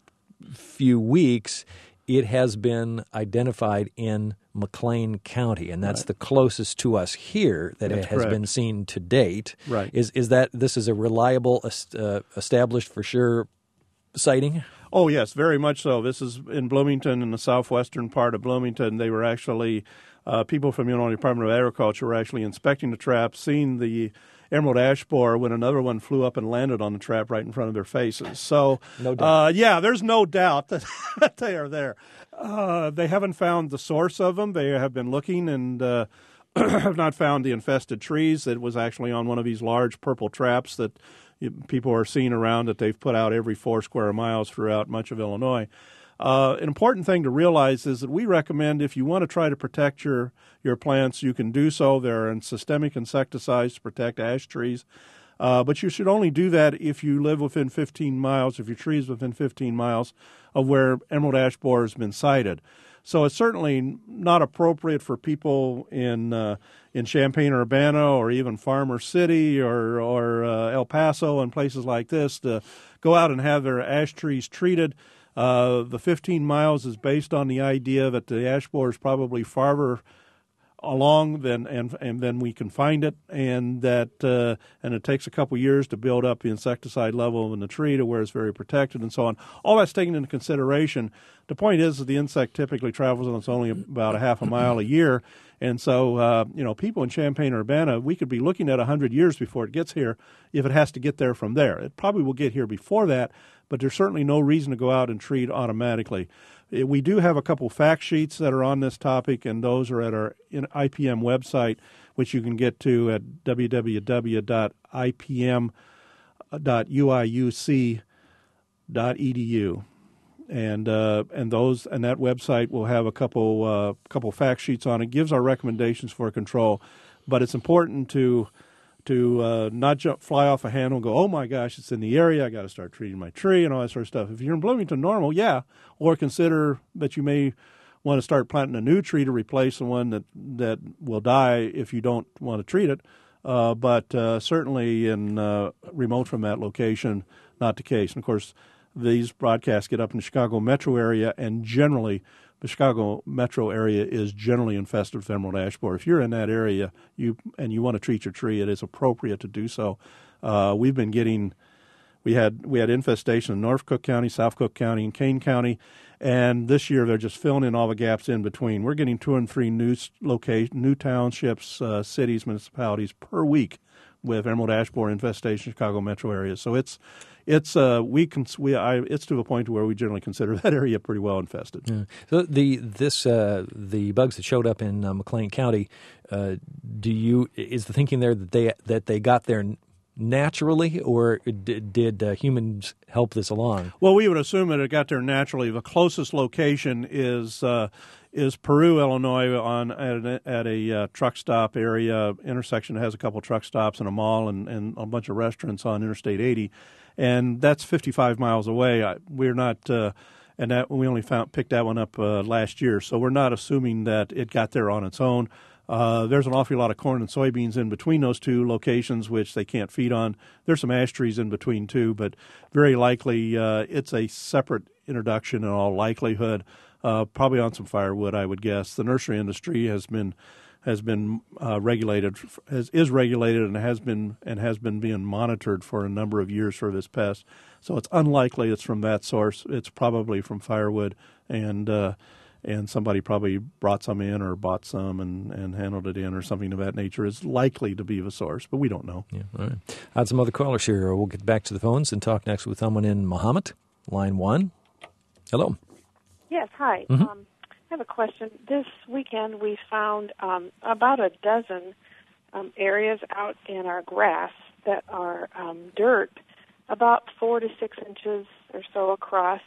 few weeks, it has been identified in McLean County, and that's Right. the closest to us here that That's it has correct. been seen to date. Right. Is is that this is a reliable, est- uh, established for sure sighting? Oh, yes, very much so. This is in Bloomington, in the southwestern part of Bloomington. They were actually, uh, people from the Illinois Department of Agriculture were actually inspecting the trap, seeing the emerald ash borer when another one flew up and landed on the trap right in front of their faces. So, No doubt. uh, yeah, there's no doubt that, that they are there. Uh, they haven't found the source of them. They have been looking and uh, have not found the infested trees. It was actually on one of these large purple traps that you, people are seeing around that they've put out every four square miles throughout much of Illinois. Uh, an important thing to realize is that we recommend if you want to try to protect your, your plants, you can do so. There are systemic insecticides to protect ash trees. Uh, but you should only do that if you live within fifteen miles, if your tree is within fifteen miles of where emerald ash borer has been sighted. So it's certainly not appropriate for people in uh, in Champaign-Urbana or even Farmer City or, or uh, El Paso and places like this to go out and have their ash trees treated. Uh, the fifteen miles is based on the idea that the ash borer is probably farther along than and and then we can find it, and that uh, and it takes a couple years to build up the insecticide level in the tree to where it's very protected and so on. All that's taken into consideration. The point is that the insect typically travels and it's only about a half a mile a year, and so uh, you know people in Champaign-Urbana, we could be looking at a hundred years before it gets here if it has to get there from there. It probably will get here before that, but there's certainly no reason to go out and treat automatically. We do have a couple fact sheets that are on this topic, and those are at our I P M website, which you can get to at w w w dot i p m dot u i u c dot e d u. And uh, and those and that website will have a couple uh, couple fact sheets on it. It gives our recommendations for control, but it's important to to uh, not jump, fly off a handle and go, oh, my gosh, it's in the area, I got to start treating my tree and all that sort of stuff. If you're in Bloomington normal, yeah, or consider that you may want to start planting a new tree to replace the one that, that will die if you don't want to treat it. Uh, but uh, certainly in uh, remote from that location, not the case. And, of course, these broadcasts get up in the Chicago metro area, and generally the Chicago metro area is generally infested with emerald ash borer. If you're in that area you and you want to treat your tree, it is appropriate to do so. Uh, we've been getting we had we had infestation in North Cook County, South Cook County, and Kane County, and this year they're just filling in all the gaps in between. We're getting two and three new location, new townships, uh, cities, municipalities per week with emerald ash borer infestation in Chicago metro area. So it's it's uh we can we I it's to a point where we generally consider that area pretty well infested. Yeah. So the this uh, the bugs that showed up in uh, McLean County, uh, do you is the thinking there that they that they got there naturally, or did, did uh, humans help this along? Well, we would assume that it got there naturally. The closest location is uh, is Peru, Illinois, on at a, at a uh, truck stop area intersection that has a couple truck stops and a mall and, and a bunch of restaurants on Interstate eighty, and that's fifty-five miles away. I, we're not, uh, and that we only found picked that one up uh, last year, so we're not assuming that it got there on its own. Uh, there's an awful lot of corn and soybeans in between those two locations, which they can't feed on. There's some ash trees in between, too, but very likely uh, it's a separate introduction in all likelihood, uh, probably on some firewood, I would guess. The nursery industry has been has been uh, regulated, has, is regulated and has been and has been being monitored for a number of years for this pest. So it's unlikely it's from that source. It's probably from firewood, and uh, and somebody probably brought some in or bought some and, and handled it in or something of that nature is likely to be the source, but we don't know. Yeah, all right. I had some other callers here. We'll get back to the phones and talk next with someone in Mahomet, line one. Hello. Yes, hi. Mm-hmm. Um, I have a question. This weekend we found um, about a dozen um, areas out in our grass that are um, dirt, about four to six inches or so across.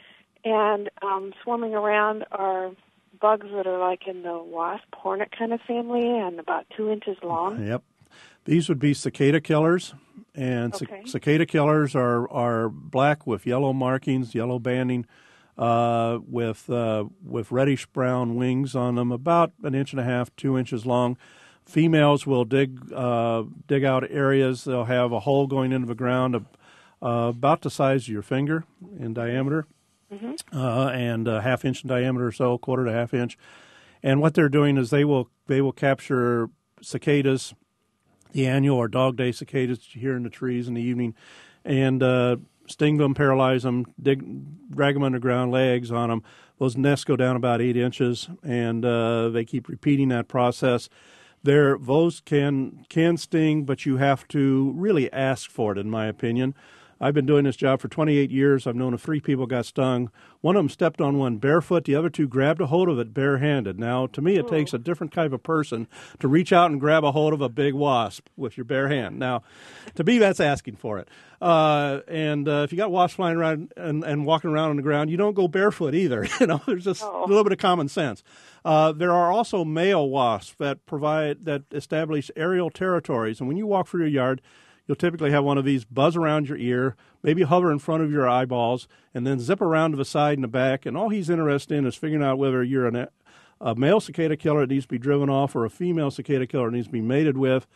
And um, swarming around are bugs that are like in the wasp, hornet kind of family and about two inches long. Yep. These would be cicada killers. And okay. c- cicada killers are, are black with yellow markings, yellow banding, uh, with uh, with reddish-brown wings on them, about an inch and a half, two inches long. Females will dig uh, dig out areas. They'll have a hole going into the ground uh, about the size of your finger in diameter. Mm-hmm. Uh, and a half inch in diameter or so, quarter to half inch. And what they're doing is they will they will capture cicadas, the annual or dog day cicadas that you hear in the trees in the evening, and uh, sting them, paralyze them, dig, drag them underground, lay eggs on them. Those nests go down about eight inches, and uh, they keep repeating that process. They're, those can can sting, but you have to really ask for it, in my opinion. I've been doing this job for twenty-eight years. I've known of three people got stung. One of them stepped on one barefoot. The other two grabbed a hold of it barehanded. Now, to me, it takes a different type of person to reach out and grab a hold of a big wasp with your bare hand. Now, to me, that's asking for it. Uh, and uh, if you got wasps flying around and, and walking around on the ground, you don't go barefoot either. You know, there's just oh. a little bit of common sense. Uh, there are also male wasps that provide that establish aerial territories. And when you walk through your yard, you'll typically have one of these buzz around your ear, maybe hover in front of your eyeballs, and then zip around to the side and the back. And all he's interested in is figuring out whether you're an, a male cicada killer that needs to be driven off or a female cicada killer that needs to be mated with.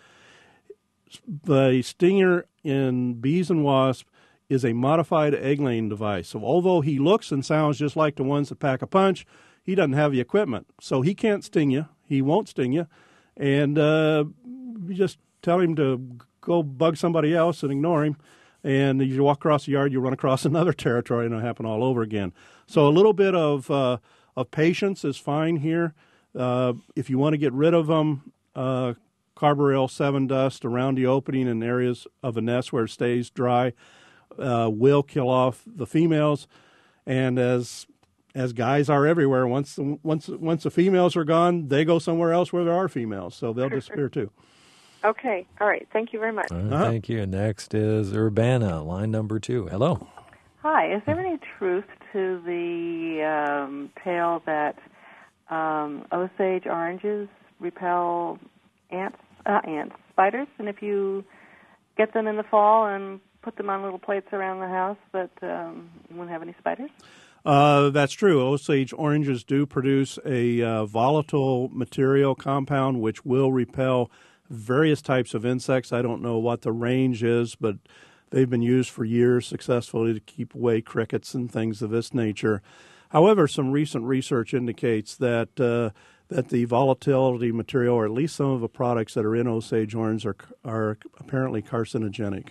The stinger in bees and wasps is a modified egg-laying device. So although he looks and sounds just like the ones that pack a punch, he doesn't have the equipment. So he can't sting you. He won't sting you. And uh, you just tell him to go bug somebody else and ignore him. And as you walk across the yard, you run across another territory, and it'll happen all over again. So a little bit of uh, of patience is fine here. Uh, if you want to get rid of them, uh, Carbaryl seven dust around the opening in areas of a nest where it stays dry uh, will kill off the females. And as as guys are everywhere, once the, once once the females are gone, they go somewhere else where there are females, so they'll disappear too. Okay. All right. Thank you very much. Right, uh-huh. Thank you. Next is Urbana, line number two. Hello. Hi. Is there any truth to the um, tale that um, Osage oranges repel ants, uh, ants, spiders, and if you get them in the fall and put them on little plates around the house, that um, you won't have any spiders? Uh, that's true. Osage oranges do produce a uh, volatile material compound which will repel various types of insects. I don't know what the range is, but they've been used for years successfully to keep away crickets and things of this nature. However, some recent research indicates that uh, that the volatility material, or at least some of the products that are in Osage orange, are are apparently carcinogenic,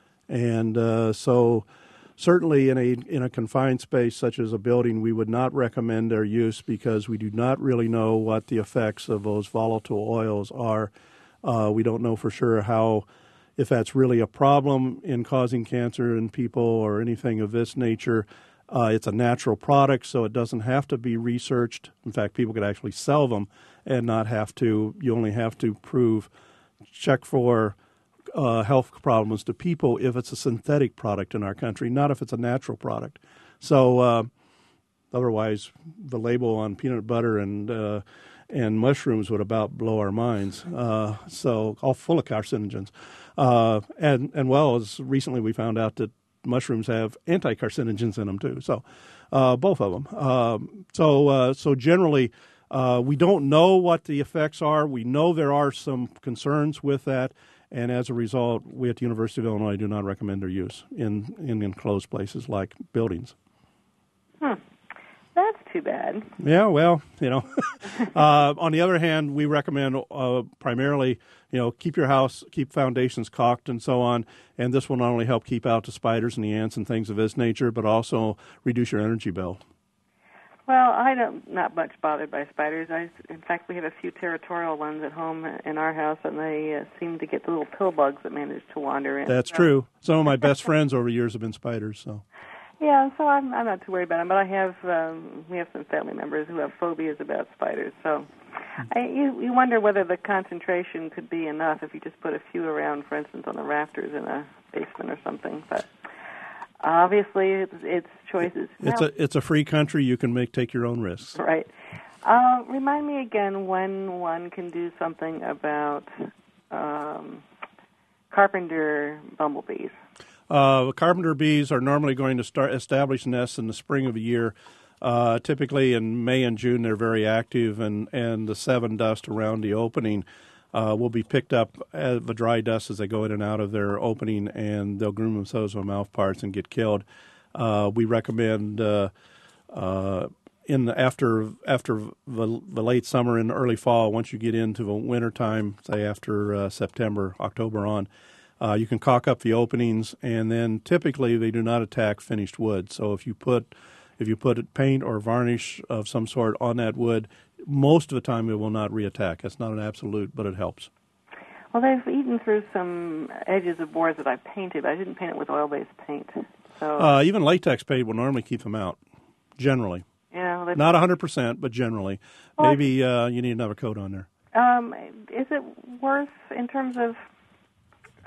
and uh, so. Certainly in a in a confined space such as a building, we would not recommend their use because we do not really know what the effects of those volatile oils are. Uh, we don't know for sure how, if that's really a problem in causing cancer in people or anything of this nature. Uh, it's a natural product, so it doesn't have to be researched. In fact, people could actually sell them and not have to. You only have to prove, check for Uh, health problems to people if it's a synthetic product in our country, not if it's a natural product. So uh, otherwise, the label on peanut butter and uh, and mushrooms would about blow our minds. Uh, so all full of carcinogens. Uh, and, and well, as recently we found out that mushrooms have anti-carcinogens in them too. So uh, both of them. Um, so, uh, so generally, uh, we don't know what the effects are. We know there are some concerns with that. And as a result, we at the University of Illinois do not recommend their use in, in enclosed places like buildings. Hmm. That's too bad. Yeah, well, you know. uh, on the other hand, we recommend uh, primarily, you know, keep your house, keep foundations caulked and so on. And this will not only help keep out the spiders and the ants and things of this nature, but also reduce your energy bill. Well, I don't not much bothered by spiders. I, in fact, we have a few territorial ones at home in our house, and they uh, seem to get the little pill bugs that manage to wander in. That's so. true. Some of my best friends over the years have been spiders. So. Yeah, so I'm I'm not too worried about them. But I have um, we have some family members who have phobias about spiders. So I, you you wonder whether the concentration could be enough if you just put a few around, for instance, on the rafters in a basement or something. But obviously, it's, it's choices. It's now, a it's a free country. You can make take your own risks. Right. Uh, remind me again when one can do something about um, carpenter bumblebees. Uh, carpenter bees are normally going to start establish nests in the spring of the year. Uh, typically in May and June, they're very active, and, and the seven dust around the opening Uh, will be picked up as the dry dust as they go in and out of their opening, and they'll groom themselves with mouth parts and get killed. Uh, we recommend uh, uh, in the, after after the, the late summer and early fall, once you get into the winter time, say after uh, September, October on, uh, you can caulk up the openings, and then typically they do not attack finished wood. So if you put if you put paint or varnish of some sort on that wood, most of the time it will not reattack. It's not an absolute, but it helps. Well, they've eaten through some edges of boards that I painted. I didn't paint it with oil-based paint. So uh, even latex paint will normally keep them out, generally. Yeah, well, not one hundred percent, but generally. Well, Maybe uh, you need another coat on there. Um, is it worth, in terms of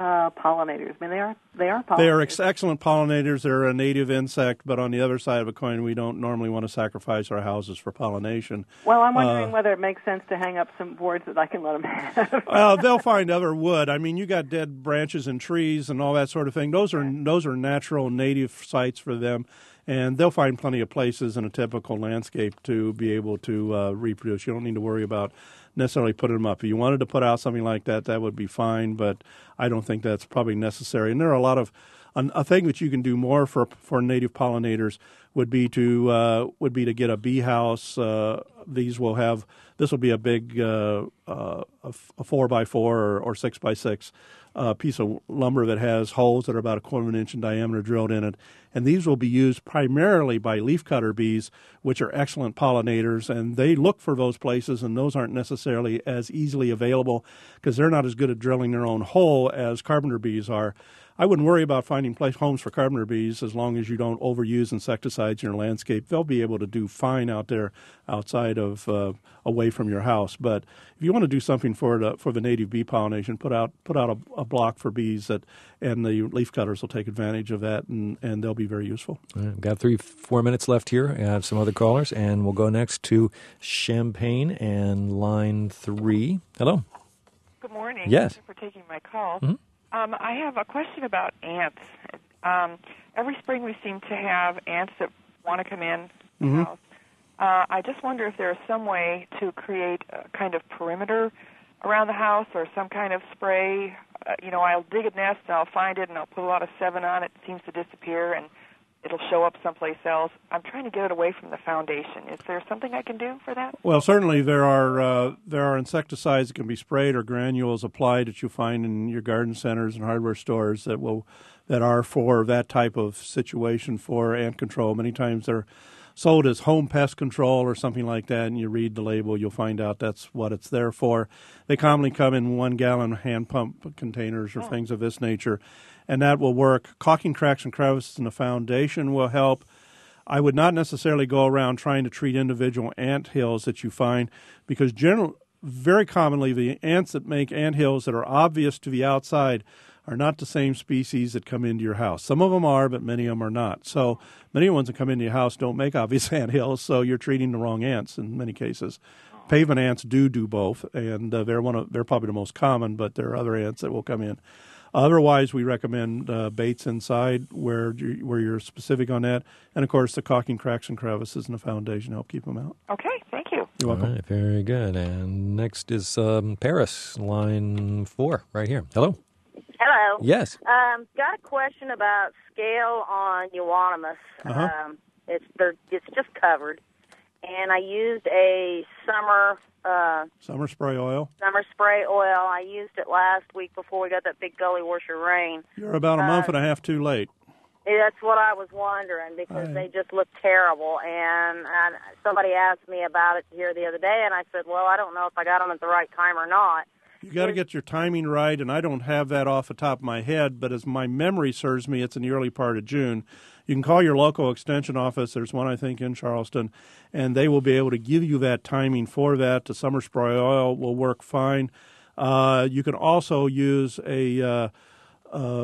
uh, pollinators. I mean, they are they are pollinators. They are ex- excellent pollinators. They're a native insect, but on the other side of a coin, we don't normally want to sacrifice our houses for pollination. Well, I'm wondering uh, whether it makes sense to hang up some boards that I can let them have. uh, they'll find other wood. I mean, you got dead branches and trees and all that sort of thing. Those are those are natural native sites for them, and they'll find plenty of places in a typical landscape to be able to uh, reproduce. You don't need to worry about necessarily putting them up. If you wanted to put out something like that, that would be fine, but I don't think that's probably necessary. And there are a lot of a thing that you can do more for for native pollinators would be to uh, would be to get a bee house. Uh, these will have this will be a big uh, uh, a, a four by four or, or six by six uh, piece of lumber that has holes that are about a quarter of an inch in diameter drilled in it, and these will be used primarily by leafcutter bees, which are excellent pollinators, and they look for those places, and those aren't necessarily as easily available because they're not as good at drilling their own hole as carpenter bees are. I wouldn't worry about finding place homes for carpenter bees as long as you don't overuse insecticides in your landscape. They'll be able to do fine out there outside of uh, away from your house. But if you want to do something for the for the native bee pollination, put out put out a, a block for bees that, and the leaf cutters will take advantage of that, and, and they'll be very useful. All right, we've got three, four minutes left here. I have some other callers, and we'll go next to Champaign and line three. Hello. Good morning. Yes. Thank you for taking my call. Mm-hmm. Um, I have a question about ants. Um, every spring we seem to have ants that want to come in the Mm-hmm. house. Uh, I just wonder if there is some way to create a kind of perimeter around the house or some kind of spray. Uh, you know, I'll dig a nest and I'll find it and I'll put a lot of Sevin on it. It seems to disappear and it'll show up someplace else. I'm trying to get it away from the foundation. Is there something I can do for that? Well, certainly there are uh, there are insecticides that can be sprayed or granules applied that you find in your garden centers and hardware stores that will that are for that type of situation for ant control. Many times they're sold as home pest control or something like that, and you read the label, you'll find out that's what it's there for. They commonly come in one-gallon hand pump containers or oh. things of this nature, and that will work. Caulking cracks and crevices in the foundation will help. I would not necessarily go around trying to treat individual ant hills that you find, because general, very commonly the ants that make ant hills that are obvious to the outside are not the same species that come into your house. Some of them are, but many of them are not. So many ones that come into your house don't make obvious ant hills, so you're treating the wrong ants in many cases. Pavement ants do do both, and uh, they're one of they're probably the most common, but there are other ants that will come in. Otherwise, we recommend uh, baits inside where you, where you're specific on that, and of course the caulking cracks and crevices in the foundation help keep them out. Okay, thank you. You're welcome. All right, very good. And next is um, Paris, line four, right here. Hello. Hello. Yes. Um, got a question about scale on euonymus. Uh-huh. Um, it's they're, it's just covered, and I used a summer uh, summer spray oil. Summer spray oil. I used it last week before we got that big gully washer rain. You're about a month uh, and a half too late. That's what I was wondering because I... they just look terrible. And I, somebody asked me about it here the other day, and I said, "Well, I don't know if I got them at the right time or not." You got to get your timing right, and I don't have that off the top of my head, but as my memory serves me, it's in the early part of June. You can call your local extension office. There's one, I think, in Charleston, and they will be able to give you that timing for that. The summer spray oil will work fine. Uh, you can also use a uh, uh,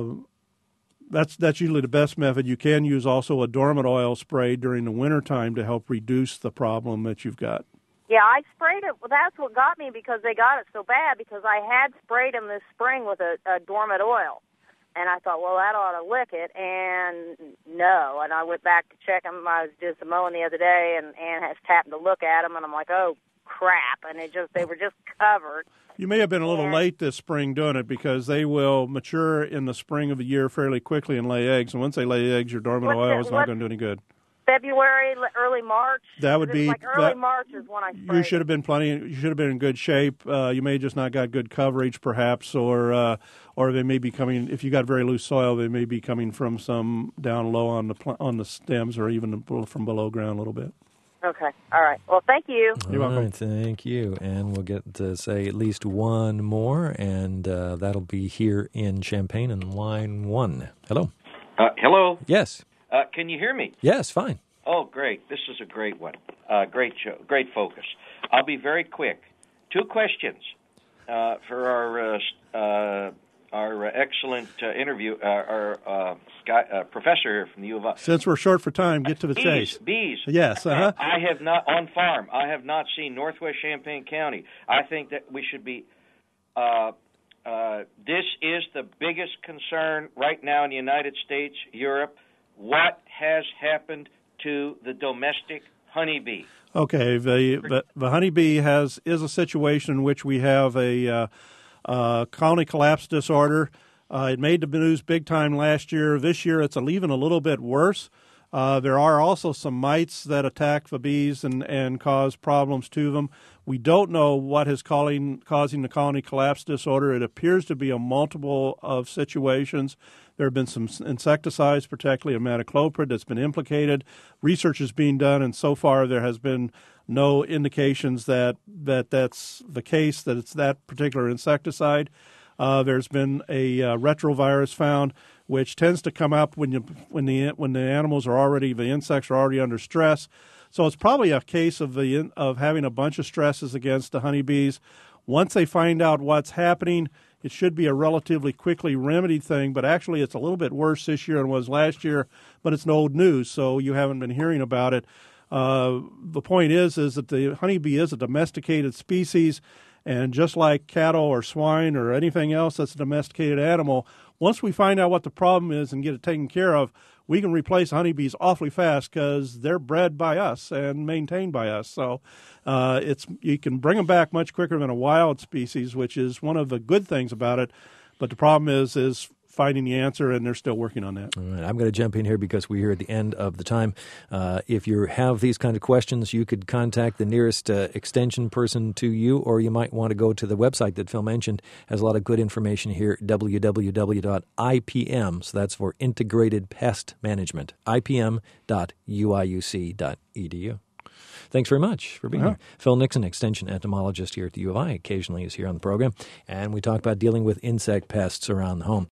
that's that's usually the best method. You can use also a dormant oil spray during the wintertime to help reduce the problem that you've got. Yeah, I sprayed it. Well, that's what got me because they got it so bad because I had sprayed them this spring with a, a dormant oil. And I thought, well, that ought to lick it. And no. And I went back to check them. I was doing some mowing the other day, and Ann has happened to look at them, and I'm like, oh, crap. And it just they were just covered. You may have been a little and, late this spring doing it because they will mature in the spring of the year fairly quickly and lay eggs. And once they lay eggs, your dormant oil is not going to do any good. February, early March. That would be like early that, March is when I sprayed. You should have been plenty. You should have been in good shape. Uh, you may just not got good coverage, perhaps, or uh, or they may be coming. If you got very loose soil, they may be coming from some down low on the pl- on the stems, or even from below ground a little bit. Okay. All right. Well, thank you. You're welcome. All right, thank you. And we'll get to say at least one more, and uh, that'll be here in Champaign in line one. Hello. Uh, hello. Yes. Uh, can you hear me? Yes, fine. Oh, great. This is a great one. Uh, great show. Great focus. I'll be very quick. Two questions uh, for our uh, uh, our uh, excellent uh, interview, uh, our uh, Sky, uh, professor here from the U of I. Since we're short for time, get to the bees, chase. Bees. Yes. Uh-huh. I have not, on farm, I have not seen Northwest Champaign County. I think that we should be, uh, uh, this is the biggest concern right now in the United States, Europe. What has happened to the domestic honeybee? Okay, the, the the honeybee has is a situation in which we have a uh, uh, colony collapse disorder. Uh, it made the news big time last year. This year, it's even a little bit worse. Uh, there are also some mites that attack the bees and, and cause problems to them. We don't know what is calling, causing the colony collapse disorder. It appears to be a multiple of situations. There have been some insecticides, particularly imidacloprid, that's been implicated. Research is being done, and so far there has been no indications that, that that's the case, that it's that particular insecticide. Uh, there's been a uh, retrovirus found, which tends to come up when you when the when the animals are already the insects are already under stress. So it's probably a case of the of having a bunch of stresses against the honeybees. Once they find out what's happening, it should be a relatively quickly remedied thing. But actually, it's a little bit worse this year than it was last year. But it's no old news, so you haven't been hearing about it. Uh, the point is, is that the honeybee is a domesticated species. And just like cattle or swine or anything else that's a domesticated animal, once we find out what the problem is and get it taken care of, we can replace honeybees awfully fast because they're bred by us and maintained by us. So uh, it's you can bring them back much quicker than a wild species, which is one of the good things about it. But the problem is is finding the answer, and they're still working on that. All right, I'm going to jump in here because we're here at the end of the time. Uh, if you have these kind of questions, you could contact the nearest uh, extension person to you, or you might want to go to the website that Phil mentioned. It has a lot of good information here, w w w dot I P M, so that's for Integrated Pest Management, I P M dot U I U C dot E D U. Thanks very much for being uh-huh. here. Phil Nixon, Extension Entomologist here at the U of I, occasionally is here on the program, and we talk about dealing with insect pests around the home.